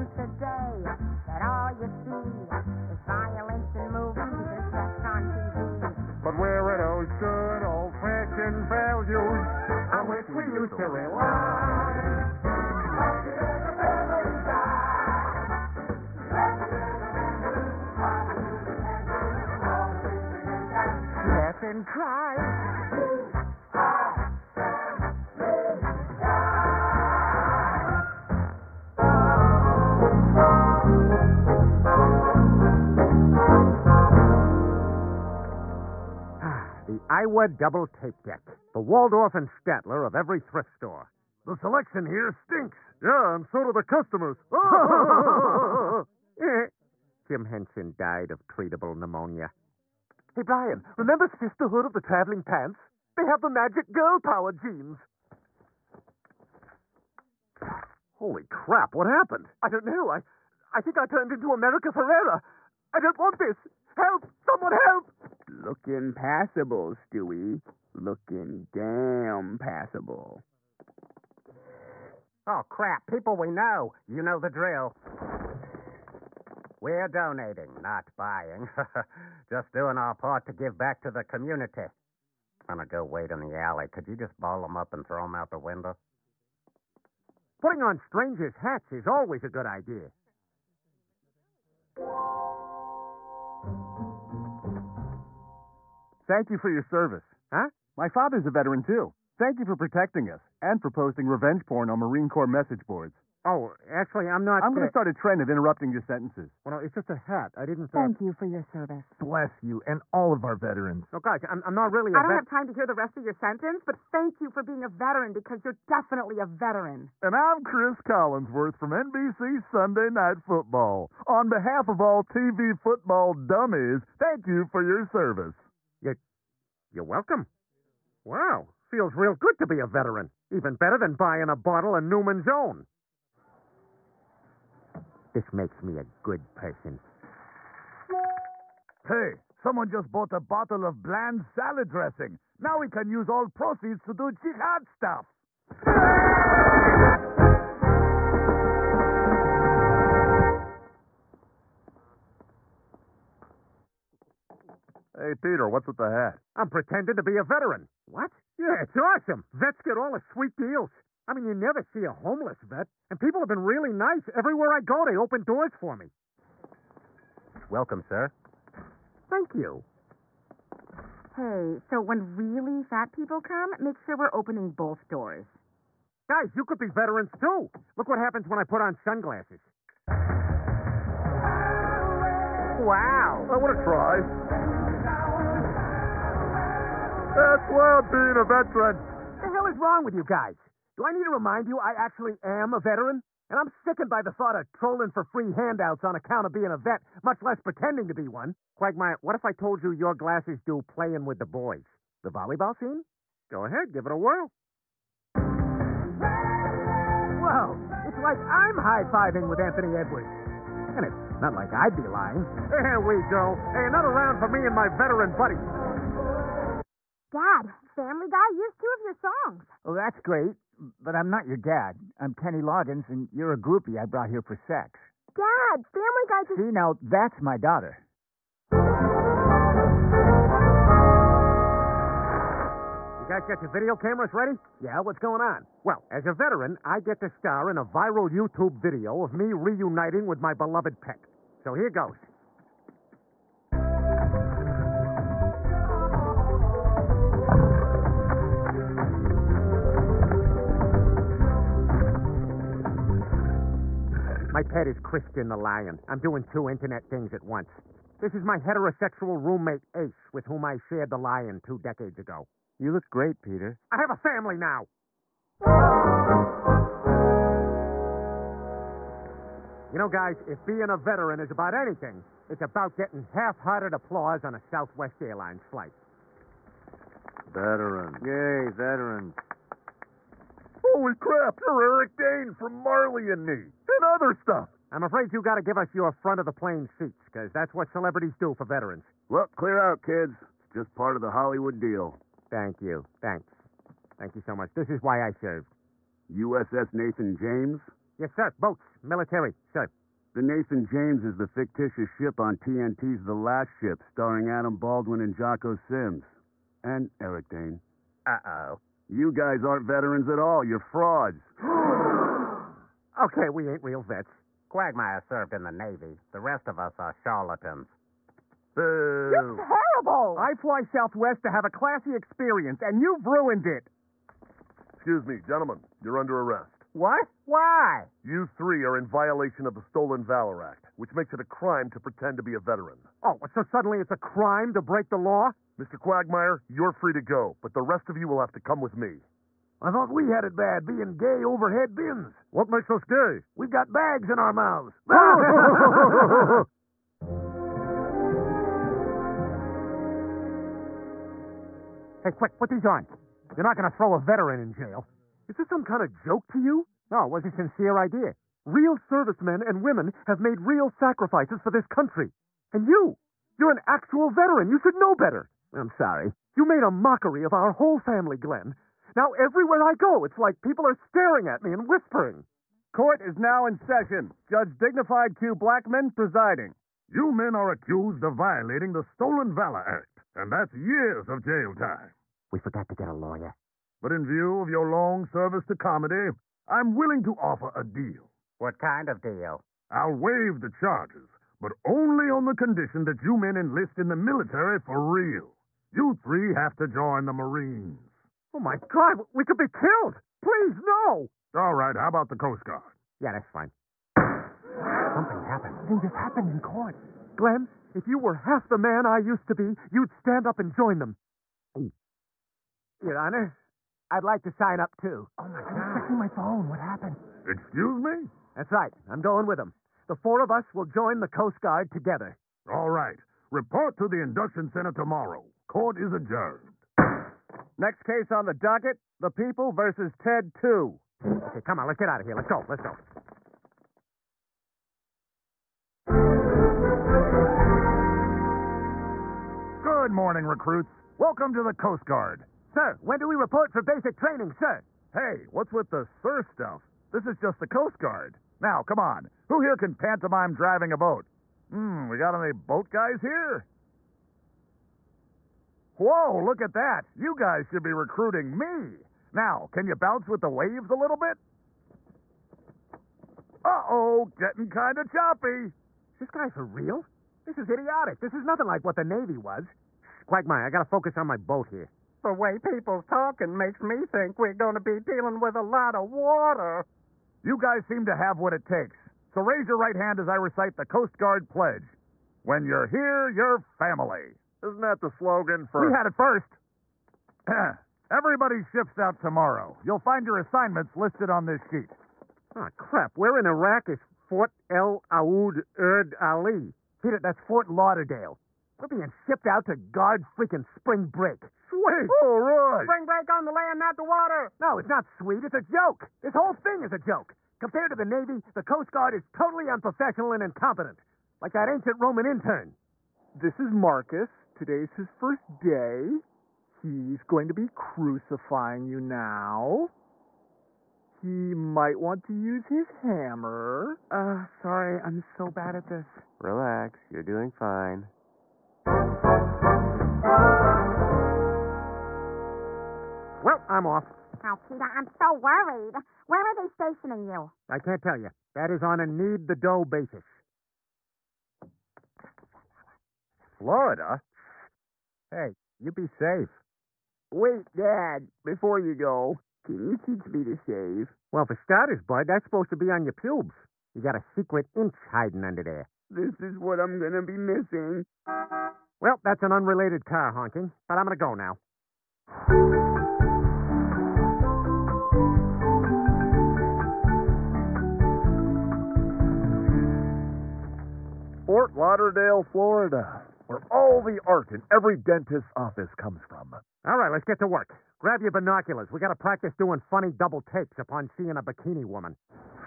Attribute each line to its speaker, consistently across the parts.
Speaker 1: news today that all you see is violence in movies and sex on TV.
Speaker 2: But where are those good old-fashioned values on which we used to rely? Laugh and cry. The Iowa Double Tape Deck. The Waldorf and Statler of every thrift store. The selection here stinks. Yeah, and so do the customers. Jim Henson died of treatable pneumonia. Hey, Brian, remember Sisterhood of the Traveling Pants? They have the magic girl power jeans. Holy crap, what happened? I don't know. I think I turned into America Ferrera. I don't want this. Help! Someone help!
Speaker 3: Looking passable, Stewie. Looking damn passable.
Speaker 1: Oh, crap. People we know. You know the drill. We're donating, not buying. Just doing our part to give back to the community. I'm gonna go wait in the alley. Could you just ball them up and throw them out the window? Putting on strangers' hats is always a good idea.
Speaker 4: Thank you for your service.
Speaker 1: Huh?
Speaker 4: My father's a veteran, too. Thank you for protecting us and for posting revenge porn on Marine Corps message boards.
Speaker 1: Oh, actually, I'm not...
Speaker 4: I'm going to start a trend of interrupting your sentences.
Speaker 1: Well, no, it's just a hat. I didn't...
Speaker 5: Thank you for your service.
Speaker 4: Bless you and all of our veterans.
Speaker 1: No, guys, I'm not really a
Speaker 5: I don't have time to hear the rest of your sentence, but thank you for being a veteran because you're definitely a veteran.
Speaker 4: And I'm Chris Collinsworth from NBC Sunday Night Football. On behalf of all TV football dummies, thank you for your service.
Speaker 1: You're welcome. Wow, feels real good to be a veteran. Even better than buying a bottle of Newman's Own. This makes me a good person.
Speaker 4: Hey, someone just bought a bottle of bland salad dressing. Now we can use all proceeds to do jihad stuff. Hey, Peter, what's with the hat?
Speaker 1: I'm pretending to be a veteran. What? Yeah, it's awesome. Vets get all the sweet deals. I mean, you never see a homeless vet. And people have been really nice. Everywhere I go, they open doors for me. Welcome, sir. Thank you.
Speaker 5: Hey, so when really fat people come, make sure we're opening both doors.
Speaker 1: Guys, you could be veterans, too. Look what happens when I put on sunglasses. Wow.
Speaker 4: I want to try. That's wild being a veteran.
Speaker 1: What the hell is wrong with you guys? Do I need to remind you I actually am a veteran? And I'm sickened by the thought of trolling for free handouts on account of being a vet, much less pretending to be one. Quagmire, what if I told you your glasses do playing with the boys? The volleyball scene? Go ahead, give it a whirl. Whoa, it's like I'm high-fiving with Anthony Edwards. And it's not like I'd be lying. There we go. Hey, another round for me and my veteran buddy.
Speaker 5: Dad, Family Guy used two of your songs.
Speaker 6: Well, that's great, but I'm not your dad. I'm Kenny Loggins, and you're a groupie I brought here for sex.
Speaker 5: Dad, Family Guy just...
Speaker 6: See, now, that's my daughter.
Speaker 1: You guys got your video cameras ready? Yeah, what's going on? Well, as a veteran, I get to star in a viral YouTube video of me reuniting with my beloved pet. So here goes. My pet is Christian the Lion. I'm doing two internet things at once. This is my heterosexual roommate, Ace, with whom I shared the lion 2 decades ago.
Speaker 6: You look great, Peter.
Speaker 1: I have a family now. You know, guys, if being a veteran is about anything, it's about getting half-hearted applause on a Southwest Airlines flight.
Speaker 4: Veteran.
Speaker 6: Yay, veterans.
Speaker 4: Holy crap, you're Eric Dane from Marley and Me. And other stuff.
Speaker 1: I'm afraid you got to give us your front-of-the-plane seats, because that's what celebrities do for veterans.
Speaker 4: Well, clear out, kids. It's just part of the Hollywood deal.
Speaker 1: Thank you. Thanks. Thank you so much. This is why I served.
Speaker 4: USS Nathan James?
Speaker 1: Yes, sir. Boats. Military, sir.
Speaker 3: The Nathan James is the fictitious ship on TNT's The Last Ship, starring Adam Baldwin and Jocko Sims. And Eric Dane.
Speaker 2: Uh-oh.
Speaker 3: You guys aren't veterans at all. You're frauds.
Speaker 1: Okay, we ain't real vets.
Speaker 2: Quagmire served in the Navy. The rest of us are charlatans.
Speaker 1: You're terrible! I fly Southwest to have a classy experience, and you've ruined it.
Speaker 7: Excuse me, gentlemen. You're under arrest.
Speaker 1: What? Why?
Speaker 7: You three are in violation of the Stolen Valor Act, which makes it a crime to pretend to be a veteran.
Speaker 1: Oh, so suddenly it's a crime to break the law?
Speaker 7: Mr. Quagmire, you're free to go, but the rest of you will have to come with me.
Speaker 1: I thought we had it bad being gay overhead bins. What makes us gay? We've got bags in our mouths. Hey, quick, put these on. You're not going to throw a veteran in jail. Is this some kind of joke to you? No, it was a sincere idea. Real servicemen and women have made real sacrifices for this country. And you're an actual veteran. You should know better. I'm sorry. You made a mockery of our whole family, Glenn. Now, everywhere I go, it's like people are staring at me and whispering.
Speaker 4: Court is now in session. Judge Dignified Q. Blackman presiding.
Speaker 8: You men are accused of violating the Stolen Valor Act, and that's years of jail time.
Speaker 1: We forgot to get a lawyer.
Speaker 8: But in view of your long service to comedy, I'm willing to offer a deal.
Speaker 2: What kind of deal?
Speaker 8: I'll waive the charges, but only on the condition that you men enlist in the military for real. You three have to join the Marines.
Speaker 1: Oh, my God, we could be killed. Please, no.
Speaker 8: All right, how about the Coast Guard?
Speaker 1: Yeah, that's fine. Something happened. Something just happened in court. Glenn, if you were half the man I used to be, you'd stand up and join them. Your Honor, I'd like to sign up, too. Oh, my God. I'm checking my phone. What happened?
Speaker 8: Excuse me?
Speaker 1: That's right. I'm going with them. The four of us will join the Coast Guard together.
Speaker 8: All right. Report to the induction center tomorrow. Court is adjourned.
Speaker 4: Next case on the docket, the People versus Ted 2.
Speaker 1: Okay, come on, let's get out of here. Let's go. Let's go.
Speaker 4: Good morning, recruits. Welcome to the Coast Guard.
Speaker 1: Sir, when do we report for basic training, sir?
Speaker 4: Hey, what's with the sir stuff? This is just the Coast Guard. Now, come on. Who here can pantomime driving a boat? We got any boat guys here? Whoa, look at that. You guys should be recruiting me. Now, can you bounce with the waves a little bit? Uh-oh, getting kind of choppy.
Speaker 1: Is this guy for real? This is idiotic. This is nothing like what the Navy was. Quagmire, I gotta focus on my boat here.
Speaker 2: The way people's talking makes me think we're going to be dealing with a lot of water.
Speaker 4: You guys seem to have what it takes. So raise your right hand as I recite the Coast Guard pledge. When you're here, you're family.
Speaker 7: Isn't that the slogan for...
Speaker 4: We had it first. Everybody shifts out tomorrow. You'll find your assignments listed on this sheet.
Speaker 1: Oh, crap. We're in Iraq at Fort El Aoud Erd Ali. Peter, that's Fort Lauderdale. We're being shipped out to guard freaking spring break. Sweet.
Speaker 4: All right.
Speaker 2: Spring break on the land, not the water.
Speaker 1: No, it's not sweet. It's a joke. This whole thing is a joke. Compared to the Navy, the Coast Guard is totally unprofessional and incompetent. Like that ancient Roman intern.
Speaker 9: This is Marcus. Today's his first day. He's going to be crucifying you now. He might want to use his hammer.
Speaker 3: Sorry, I'm so bad at this.
Speaker 10: Relax, you're doing fine.
Speaker 1: Well, I'm off.
Speaker 5: Oh, Peter, I'm so worried. Where are they stationing you?
Speaker 1: I can't tell you. That is on a need-the-dough basis.
Speaker 4: Florida? Hey, you be safe.
Speaker 3: Wait, Dad, before you go, can you teach me to shave?
Speaker 1: Well, for starters, Bud, that's supposed to be on your pubes. You got a secret inch hiding under there.
Speaker 3: This is what I'm going to be missing.
Speaker 1: Well, that's an unrelated car honking, but I'm going to go now.
Speaker 4: Fort Lauderdale, Florida, where all the art in every dentist's office comes from.
Speaker 1: All right, let's get to work. Grab your binoculars. We got to practice doing funny double takes upon seeing a bikini woman.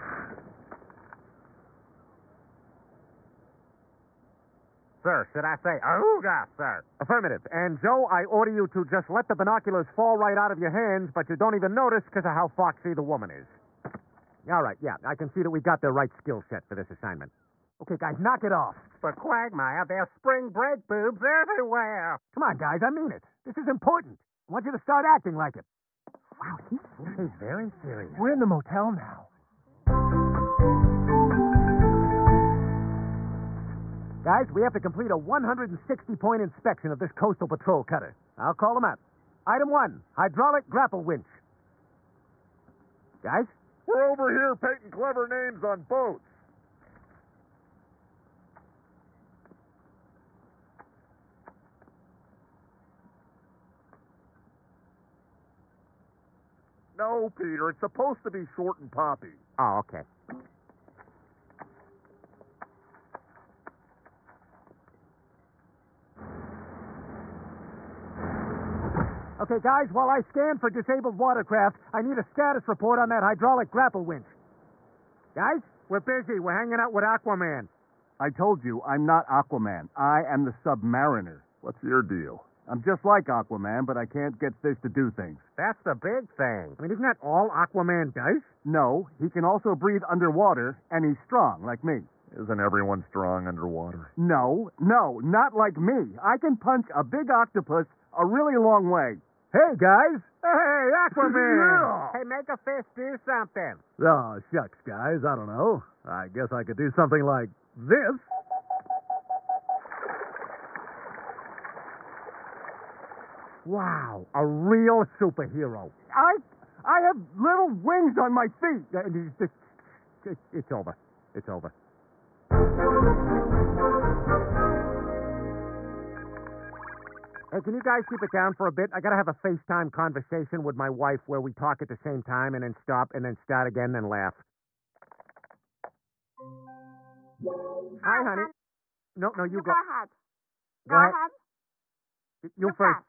Speaker 2: Sir, should I say ooga, sir?
Speaker 1: Affirmative. And, Joe, I order you to just let the binoculars fall right out of your hands, but you don't even notice because of how foxy the woman is. All right, yeah, I can see that we got the right skill set for this assignment. Okay, guys, knock it off.
Speaker 2: For Quagmire, there's spring break boobs everywhere.
Speaker 1: Come on, guys, I mean it. This is important. I want you to start acting like it.
Speaker 5: Wow, he's
Speaker 2: He's very serious.
Speaker 9: We're in the motel now.
Speaker 1: Guys, we have to complete a 160-point inspection of this coastal patrol cutter. I'll call them out. Item 1, hydraulic grapple winch. Guys?
Speaker 7: We're over here painting clever names on boats. No, Peter, it's supposed to be short and poppy.
Speaker 1: Oh, okay. Okay, guys, while I scan for disabled watercraft, I need a status report on that hydraulic grapple winch. Guys, we're busy. We're hanging out with Aquaman.
Speaker 3: I told you, I'm not Aquaman. I am the Submariner.
Speaker 7: What's your deal?
Speaker 3: I'm just like Aquaman, but I can't get fish to do things.
Speaker 2: That's the big thing.
Speaker 1: I mean, isn't that all Aquaman does?
Speaker 3: No, he can also breathe underwater, and he's strong, like me.
Speaker 7: Isn't everyone strong underwater?
Speaker 3: No, not like me. I can punch a big octopus a really long way.
Speaker 1: Hey, guys. Hey, Aquaman.
Speaker 2: Hey, make a fish do something.
Speaker 8: Oh, shucks, guys. I don't know. I guess I could do something like this.
Speaker 1: Wow, a real superhero.
Speaker 3: I have little wings on my feet.
Speaker 1: It's over. It's over. Hey, can you guys keep it down for a bit? I gotta have a FaceTime conversation with my wife where we talk at the same time and then stop and then start again and laugh. Hi, honey. No, you go.
Speaker 5: Go ahead.
Speaker 1: Go ahead. You first.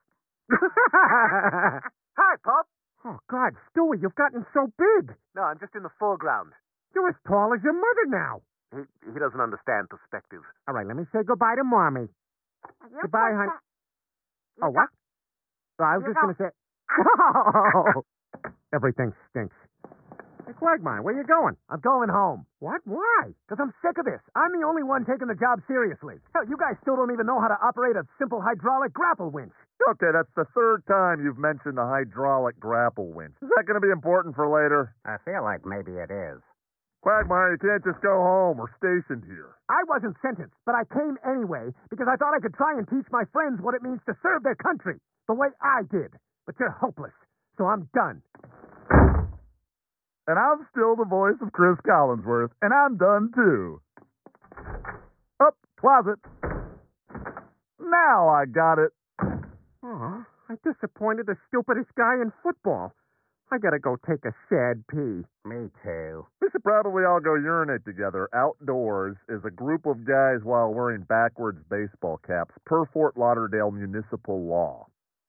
Speaker 2: Hi, Pop.
Speaker 1: Oh, God, Stewie, you've gotten so big.
Speaker 2: No, I'm just in the foreground.
Speaker 1: You're as tall as your mother now.
Speaker 2: He doesn't understand perspective.
Speaker 1: All right, let me say goodbye to Mommy. Goodbye, honey. Oh, what? Oh, I was just going to say... Oh, everything stinks. Hey, Quagmire, where you going? I'm going home. What? Why? Because I'm sick of this. I'm the only one taking the job seriously. Hell, you guys still don't even know how to operate a simple hydraulic grapple winch.
Speaker 7: Okay, that's the third time you've mentioned the hydraulic grapple winch. Is that going to be important for later?
Speaker 2: I feel like maybe it is.
Speaker 7: Quagmire, you can't just go home. We're stationed here.
Speaker 1: I wasn't sentenced, but I came anyway because I thought I could try and teach my friends what it means to serve their country the way I did. But you're hopeless, so I'm done.
Speaker 4: And I'm still the voice of Chris Collinsworth, and I'm done too. Up, closet. Now I got it.
Speaker 1: Oh, I disappointed the stupidest guy in football. I gotta go take a sad pee.
Speaker 2: Me too.
Speaker 7: We should probably all go urinate together outdoors as a group of guys while wearing backwards baseball caps per Fort Lauderdale municipal law.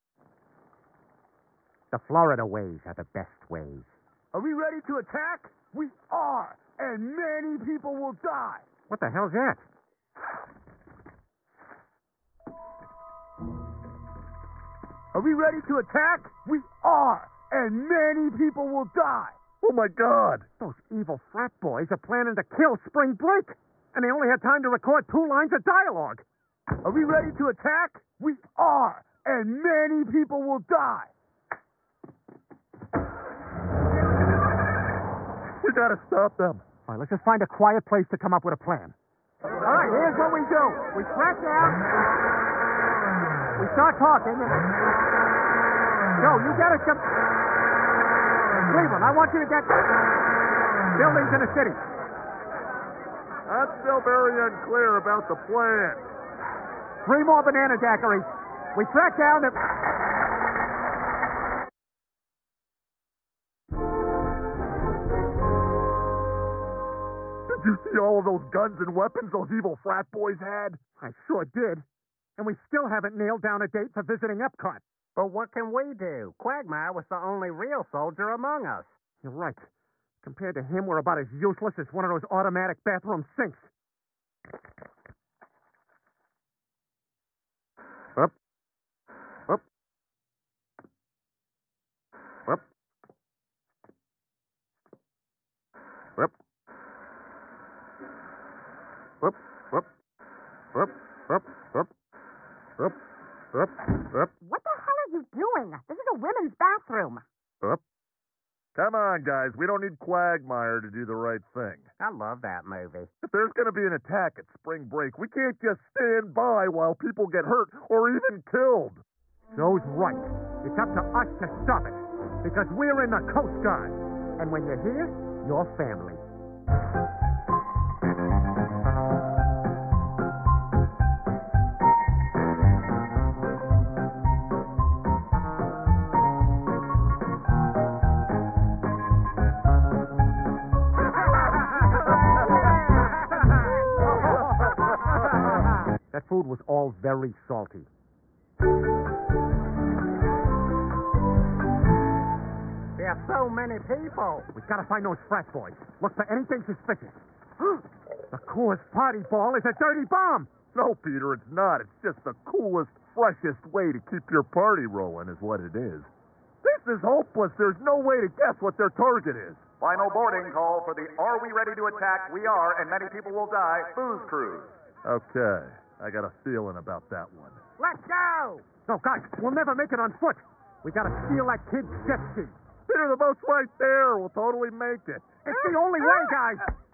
Speaker 1: The Florida ways are the best ways.
Speaker 3: Are we ready to attack? We are, and many people will die.
Speaker 1: What the hell's that?
Speaker 3: Are we ready to attack? We are, and many people will die.
Speaker 7: Oh, my God.
Speaker 1: Those evil frat boys are planning to kill Spring Break, and they only had time to record 2 lines of dialogue.
Speaker 3: Are we ready to attack? We are, and many people will die.
Speaker 7: We gotta stop them.
Speaker 1: All right, let's just find a quiet place to come up with a plan. All right, here's what we do. We crack down. We start talking. Joe, you get us some... Cleveland, I want you to get buildings in the city.
Speaker 7: I'm still very unclear about the plan.
Speaker 1: 3 more banana daiquiris. We track down the...
Speaker 7: Did you see all of those guns and weapons those evil frat boys had?
Speaker 1: I sure did. And we still haven't nailed down a date for visiting Epcot.
Speaker 2: But what can we do? Quagmire was the only real soldier among us.
Speaker 1: You're right. Compared to him, we're about as useless as one of those automatic bathroom sinks. Up. Up. Up.
Speaker 7: Whoop, whoop, whoop, whoop, whoop, whoop, whoop, whoop,
Speaker 5: What the hell are you doing? This is a women's bathroom.
Speaker 7: whoop. Come on, guys. We don't need Quagmire to do the right thing.
Speaker 2: I love that movie.
Speaker 7: If there's going to be an attack at spring break, we can't just stand by while people get hurt or even killed.
Speaker 1: Joe's right. It's up to us to stop it. Because we're in the Coast Guard. And when you're here, you're family. That food was all very salty.
Speaker 2: There are so many people.
Speaker 1: We've got to find those frat boys. Look for anything suspicious. The coolest party ball is a dirty bomb.
Speaker 7: No, Peter, it's not. It's just the coolest, freshest way to keep your party rolling is what it is. This is hopeless. There's no way to guess what their target is.
Speaker 11: Final boarding call for the Are We Ready to Attack? We Are, and Many People Will Die booze cruise.
Speaker 7: Okay. I got a feeling about that one.
Speaker 2: Let's go.
Speaker 1: No, guys, we'll never make it on foot. We got to steal that kid's jet ski.
Speaker 7: Peter, the boat's right there. We'll totally make it.
Speaker 1: It's the only way, guys.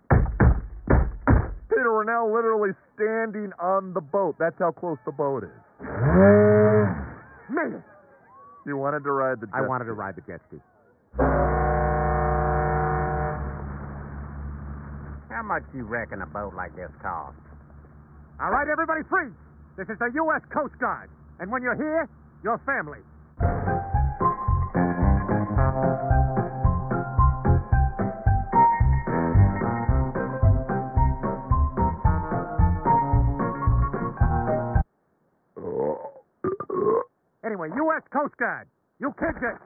Speaker 7: Peter, we're now literally standing on the boat. That's how close the boat is.
Speaker 1: Made it.
Speaker 7: You wanted to ride the jet
Speaker 1: I wanted to
Speaker 7: ski.
Speaker 1: ride the jet ski.
Speaker 2: How much you reckon a boat like this costs?
Speaker 1: All right, everybody, freeze. This is the U.S. Coast Guard. And when you're here, you're family. Anyway, U.S. Coast Guard. You kids are...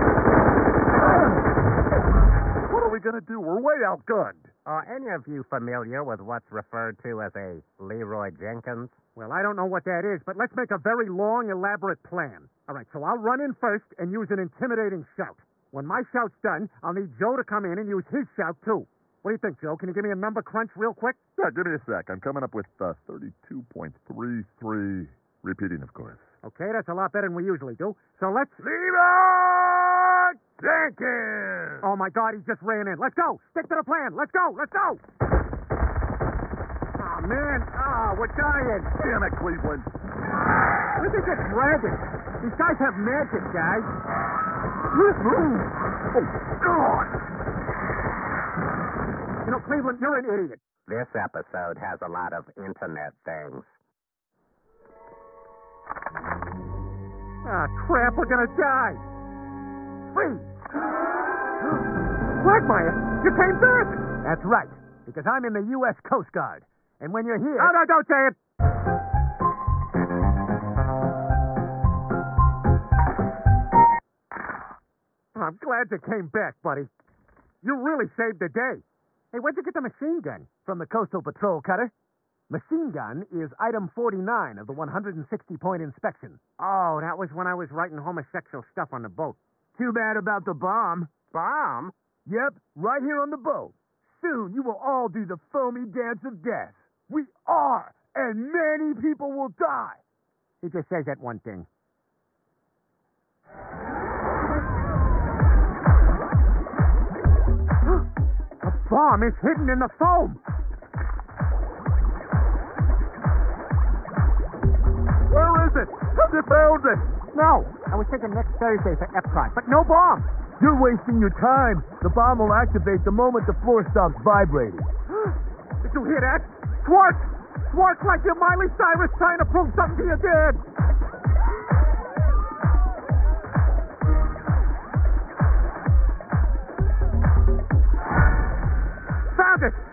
Speaker 7: What are we going to do? We're way outgunned.
Speaker 2: Are any of you familiar with what's referred to as a Leroy Jenkins?
Speaker 1: Well, I don't know what that is, but let's make a very long, elaborate plan. All right, so I'll run in first and use an intimidating shout. When my shout's done, I'll need Joe to come in and use his shout, too. What do you think, Joe? Can you give me a number crunch real quick?
Speaker 7: Yeah, give me a sec. I'm coming up with 32.33. Repeating, of course.
Speaker 1: Okay, that's a lot better than we usually do. So let's...
Speaker 7: Leroy Jenkins!
Speaker 1: Oh, my God, he just ran in. Let's go. Stick to the plan. Let's go. Let's go. Oh, man. Oh, we're dying.
Speaker 7: Damn it, Cleveland.
Speaker 1: Where'd they get dragging? These guys have magic, guys.
Speaker 7: Oh, God!
Speaker 1: You know, Cleveland, you're an idiot.
Speaker 2: This episode has a lot of internet things.
Speaker 1: Ah, crap, we're gonna die. Freeze! Quagmire, you came back! That's right, because I'm in the U.S. Coast Guard. And when you're here... No, don't say it! I'm glad you came back, buddy. You really saved the day. Hey, where'd you get the machine gun? From the Coastal Patrol cutter. Machine gun is item 49 of the 160-point inspection. Oh, that was when I was writing homosexual stuff on the boat.
Speaker 6: Too bad about the bomb.
Speaker 2: Bomb?
Speaker 6: Yep, right here on the boat. Soon you will all do the foamy dance of death. We are, and many people will die.
Speaker 1: He just says that one thing. The bomb is hidden in the foam.
Speaker 7: Where is it? Have you found it?
Speaker 1: No, I was thinking next Thursday for Epcot, but no bomb.
Speaker 6: You're wasting your time. The bomb will activate the moment the floor stops vibrating.
Speaker 1: Did you hear that? Schwartz! Schwartz like you're Miley Cyrus trying to prove something to your dad. Found it!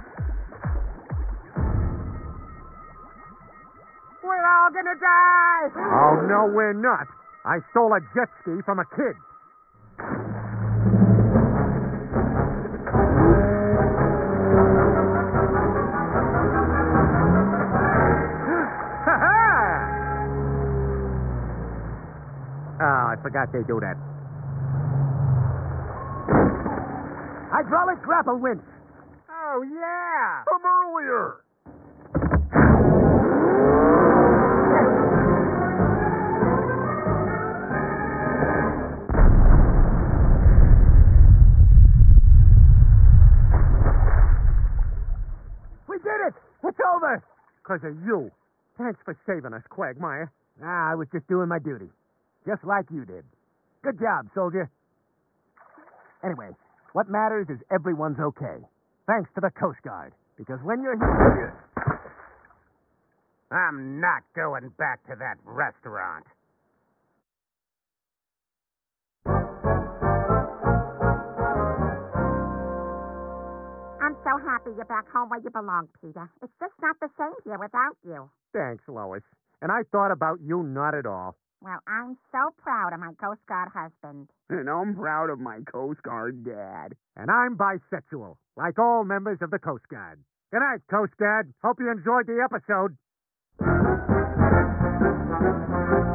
Speaker 2: We're all gonna die!
Speaker 1: Oh, no, we're not. I stole a jet ski from a kid. Oh, I forgot they do that. Hydraulic grapple winch.
Speaker 2: Oh, yeah!
Speaker 7: From earlier!
Speaker 1: It's over! 'Cause of you. Thanks for saving us, Quagmire. I was just doing my duty. Just like you did. Good job, soldier. Anyway, what matters is everyone's okay. Thanks to the Coast Guard. Because when you're here...
Speaker 2: I'm not going back to that restaurant.
Speaker 5: I'm so happy you're back home where you belong, Peter. It's just not the same here without you.
Speaker 1: Thanks, Lois. And I thought about you not at all.
Speaker 5: Well, I'm so proud of my Coast Guard husband.
Speaker 6: And I'm proud of my Coast Guard dad.
Speaker 1: And I'm bisexual, like all members of the Coast Guard. Good night, Coast Guard. Hope you enjoyed the episode.